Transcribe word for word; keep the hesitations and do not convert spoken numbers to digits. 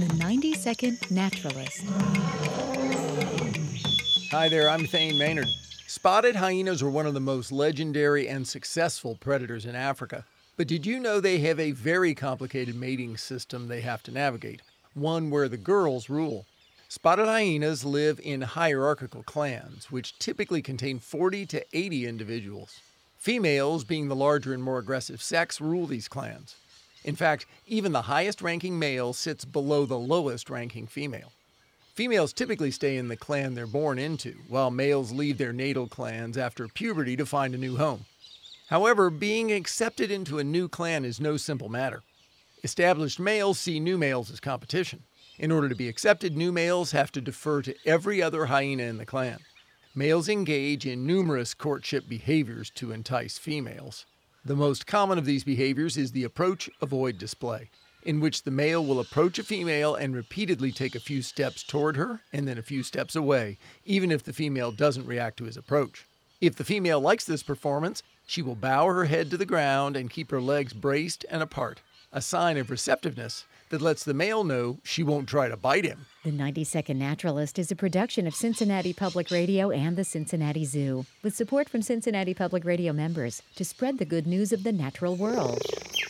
The ninety second Naturalist. Hi there, I'm Thane Maynard. Spotted hyenas are one of the most legendary and successful predators in Africa. But did you know they have a very complicated mating system they have to navigate? One where the girls rule. Spotted hyenas live in hierarchical clans, which typically contain forty to eighty individuals. Females, being the larger and more aggressive sex, rule these clans. In fact, even the highest-ranking male sits below the lowest-ranking female. Females typically stay in the clan they're born into, while males leave their natal clans after puberty to find a new home. However, being accepted into a new clan is no simple matter. Established males see new males as competition. In order to be accepted, new males have to defer to every other hyena in the clan. Males engage in numerous courtship behaviors to entice females. The most common of these behaviors is the approach-avoid display, in which the male will approach a female and repeatedly take a few steps toward her and then a few steps away, even if the female doesn't react to his approach. If the female likes this performance, she will bow her head to the ground and keep her legs braced and apart, a sign of receptiveness that lets the male know she won't try to bite him. The ninety second Naturalist is a production of Cincinnati Public Radio and the Cincinnati Zoo, with support from Cincinnati Public Radio members to spread the good news of the natural world.